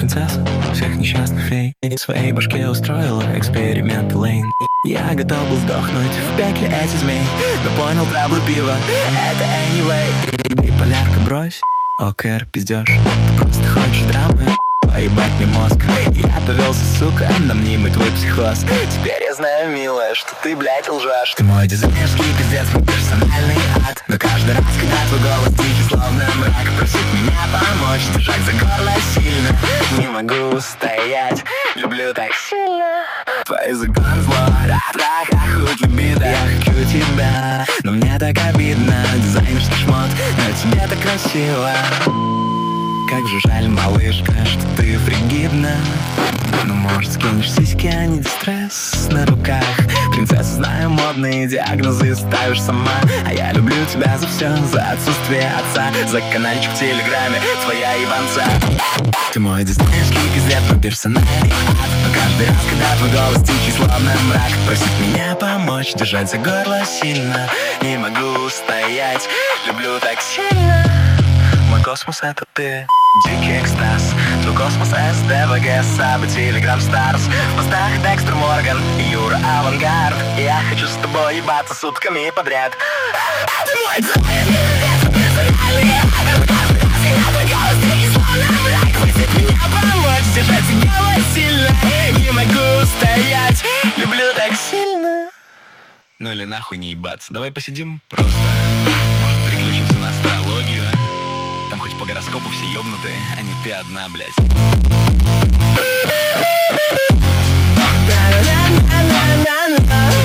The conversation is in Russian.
принцесса всех несчастных фей. И в своей башке устроила эксперимент Лейн. Я готов был сдохнуть в пекле этих змей, но понял траблы пива — это anyway. Биполярка брось, ОКР пиздёж. Ты просто хочешь драмы, поебать мне мозг. Я повелся, сука, на мнимый твой психоз. Теперь я знаю, милая, что ты, блядь, лжешь. Ты мой дизайнерский пиздец, мой персональный ад. Но каждый раз, когда твой голос тихий, словно мрак, просит меня помочь, держать за горло сильно. Не могу устоять, люблю так сильно. Твой языком зло, рах, хоть либидо. Я хочу тебя, но мне так обидно. Дизайнерский шмот, но тебе так красиво. Как же жаль, малышка, что ты фригидна. Ну, может, скинешь сиськи, а не дистресс на руках. Принцесса, знаю, модные диагнозы ставишь сама. А я люблю тебя за все, за отсутствие отца, за канальчик в Телеграме, твоя ебанца. Ты мой дизайнерский пиздец, мой персональный ад. Но каждый раз, когда твой голос тихий, словно мрак, просит меня помочь, держать за горло сильно. Не могу устоять, люблю так сильно. Мой космос — это ты, дикий экстаз. Твой космос — СДВГ, Саба, Телеграм, Старс. В постах Декстер Морган, Юра Авангард. Я хочу с тобой ебаться сутками подряд. Ты мой персональный ад. Каждый раз, когда твой голос тихий, словно мрак, просит меня помочь, держать за горло сильно. Не могу устоять, люблю так сильно. Ну или нахуй не ебаться. Давай посидим просто. Может, переключимся на астрологию, а? Там хоть по гороскопу все ёбнутые, а не ты одна, блядь. Na na na na na na.